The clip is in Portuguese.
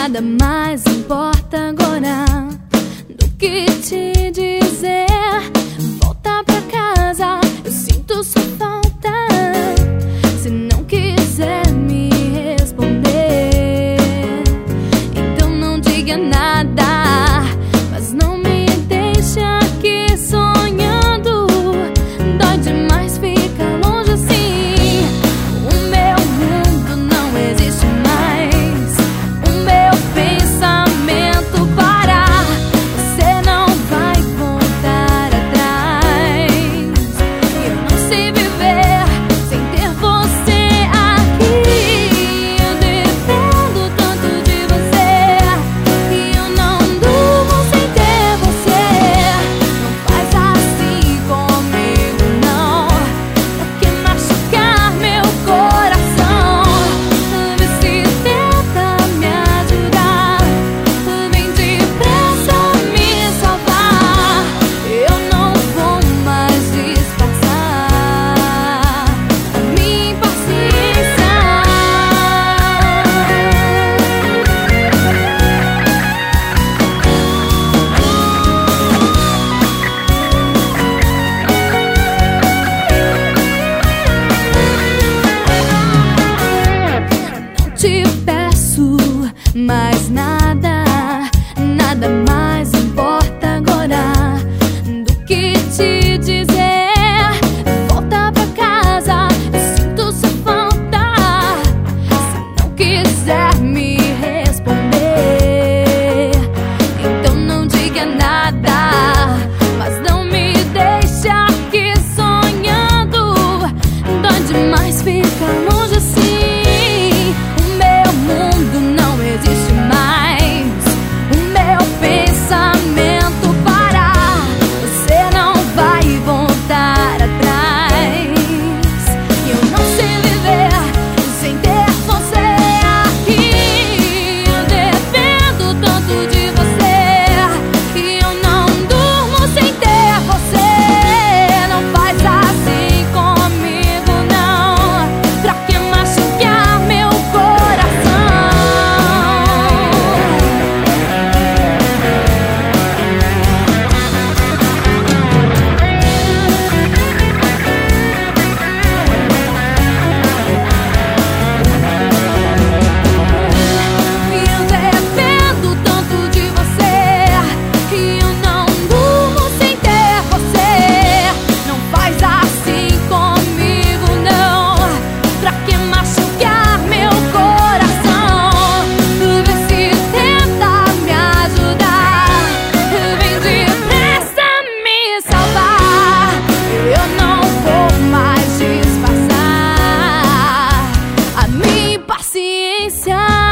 Nada mais importa agora do que te dizer. Volta pra casa, eu sinto sua falta. Se não quiser me responder, então não diga nada, mas não me deixe aqui sonhando. Dói demais ficar longe assim. O meu mundo não existe mais, o meu pensamento parar. Você não vai voltar atrás. Eu não sei viver sem ter você aqui. Eu dependo tanto de você que eu não durmo sem ter você. Não faz assim comigo não, pra que machucar meu coração? Vê se tenta me ajudar, vem depressa me salvar. Eu não vou mais disfarçar a minha impaciência. Não te peço mais nada, nada mais importa agora do que te dizer. Volta pra casa, eu sinto sua falta. Se não quiser me responder, então não diga nada, mas não me deixe aqui sonhando. Dói demais ficar longe assim. O meu mundo não existe mais, o meu pensamento parar. Você não vai voltar atrás. Eu não sei viver sem ter você aqui. Eu dependo tanto de você que eu não durmo sem ter você. Não faz assim comigo não, pra que machucar meu coração? Eu dependo tanto de você que eu não durmo sem ter você. Não faz assim comigo não, pra que machucar meu coração? Vê se tenta me ajudar, vem depressa me salvar. Eu não vou mais disfarçar a minha impaciência.